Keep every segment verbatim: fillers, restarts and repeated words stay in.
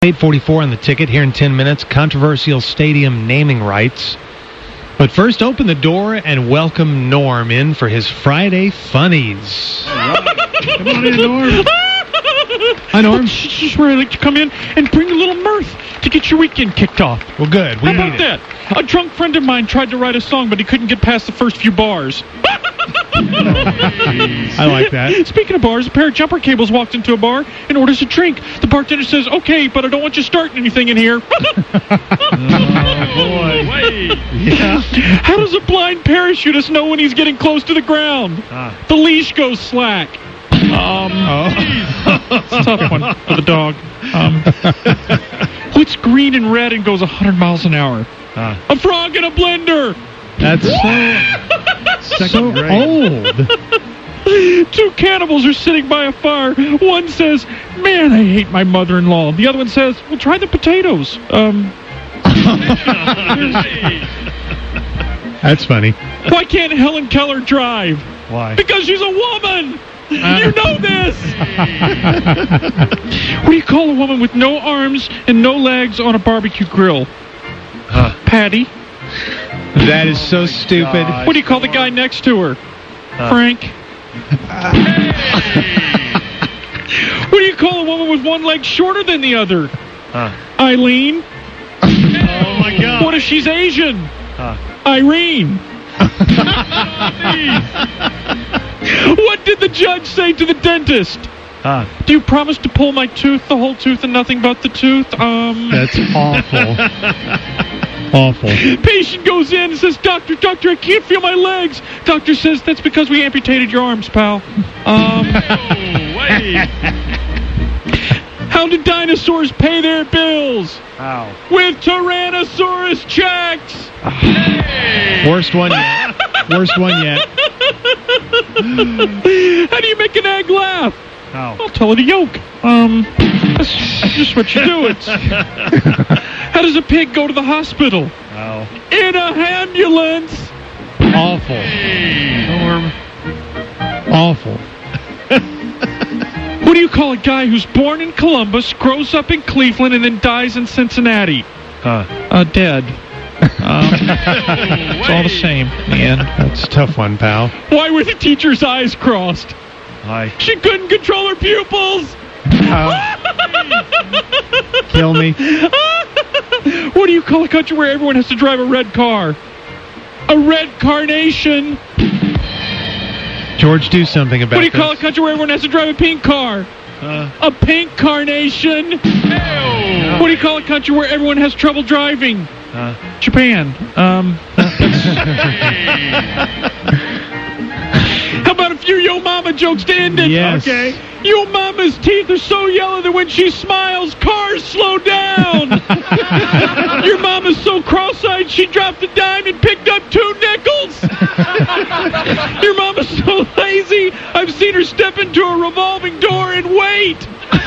eight forty-four on the ticket here in ten minutes. Controversial stadium naming rights. But first, open the door and welcome Norm in for his Friday Funnies. All right. Come on in, Norm. Hi, Norm. That's just where I like to come in and bring a little mirth to get your weekend kicked off. Well, good. We How need about it. that? A drunk friend of mine tried to write a song, but he couldn't get past the first few bars. I like that. Speaking of bars, a pair of jumper cables walked into a bar and orders a drink. The bartender says, "Okay, but I don't want you starting anything in here." Oh, boy. Wait. Yeah. How does a blind parachutist know when he's getting close to the ground? Ah. The leash goes slack. Um, Oh. It's a tough one for the dog. Um, what's green and red and goes one hundred miles an hour? Ah. A frog in a blender. That's so, so grade. old. Two cannibals are sitting by a fire. One says, "Man, I hate my mother-in-law." The other one says, "Well, try the potatoes." Um, That's funny. why can't Helen Keller drive? Why? Because she's a woman. You know this. What do you call a woman with no arms and no legs on a barbecue grill? Huh. Patty. That is so stupid. What do you call the guy next to her? Huh. Frank. What do you call a woman with one leg shorter than the other? Huh. Eileen. Oh, my God. What if she's Asian? Huh. Irene. What did the judge say to the dentist? Huh. Do you promise to pull my tooth, the whole tooth, and nothing but the tooth? Um. That's awful. Awful. Patient goes in and says, "Doctor, doctor, I can't feel my legs." Doctor says, "That's because we amputated your arms, pal." Um. Oh, wait. How did dinosaurs pay their bills? Wow. With Tyrannosaurus checks. Hey. Worst one yet. Worst one yet. How do you make an egg laugh? How? I'll tell it a yolk. Um, that's, that's just what you do. It's. How does a pig go to the hospital? How? In a ambulance. Awful. Norm. Awful. What do you call a guy who's born in Columbus, grows up in Cleveland, and then dies in Cincinnati? Huh. Uh, dead. Um, it's all the same, man. That's a tough one, pal. Why were the teacher's eyes crossed? Why? She couldn't control her pupils. Uh, kill me. What do you call a country where everyone has to drive a red car? A red carnation. George, do something about What do you this. call a country where everyone has to drive a pink car? Uh, A pink carnation. no. What do you call a country where everyone has trouble driving? Uh, Japan. Um. How about a few Yo Mama jokes to end it? Yes. Okay. Yo Mama's teeth are so yellow that when she smiles, cars slow down. Your mama's so cross-eyed she dropped a dime and picked up two nickels. Your mama's so lazy, I've seen her step into a revolving door and wait.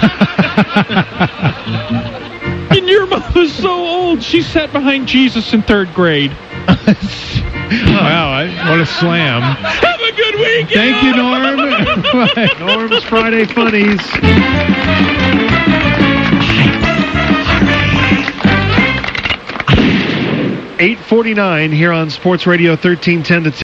And your mama's so old, she sat behind Jesus in third grade. wow, I, what a slam. Have a good weekend. Thank you, Norm. Norm's Friday Funnies. eight forty-nine here on Sports Radio thirteen ten.